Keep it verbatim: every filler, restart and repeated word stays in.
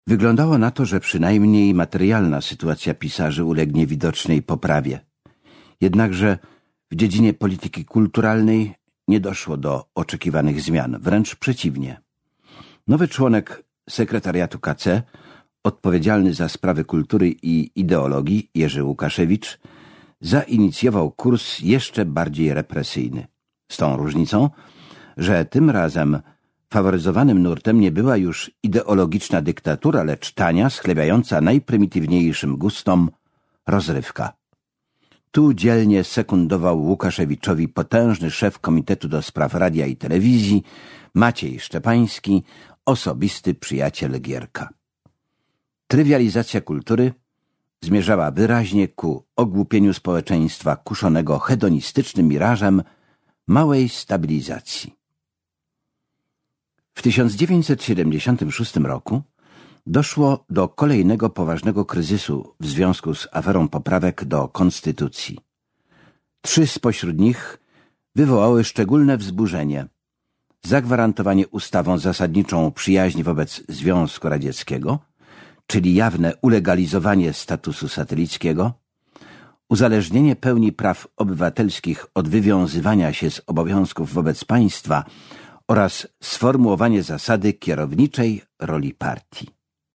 Wyglądało na to, że przynajmniej materialna sytuacja pisarzy ulegnie widocznej poprawie. Jednakże w dziedzinie polityki kulturalnej nie doszło do oczekiwanych zmian, wręcz przeciwnie. Nowy członek sekretariatu K C, odpowiedzialny za sprawy kultury i ideologii, Jerzy Łukaszewicz, zainicjował kurs jeszcze bardziej represyjny. Z tą różnicą, że tym razem faworyzowanym nurtem nie była już ideologiczna dyktatura, lecz tania, schlebiająca najprymitywniejszym gustom rozrywka. Tu dzielnie sekundował Łukaszewiczowi potężny szef Komitetu do Spraw Radia i Telewizji Maciej Szczepański, osobisty przyjaciel Gierka. Trywializacja kultury zmierzała wyraźnie ku ogłupieniu społeczeństwa kuszonego hedonistycznym mirażem małej stabilizacji. W tysiąc dziewięćset siedemdziesiątym szóstym roku doszło do kolejnego poważnego kryzysu w związku z aferą poprawek do konstytucji. Trzy spośród nich wywołały szczególne wzburzenie: zagwarantowanie ustawą zasadniczą przyjaźni wobec Związku Radzieckiego, czyli jawne ulegalizowanie statusu satelickiego, uzależnienie pełni praw obywatelskich od wywiązywania się z obowiązków wobec państwa oraz sformułowanie zasady kierowniczej roli partii.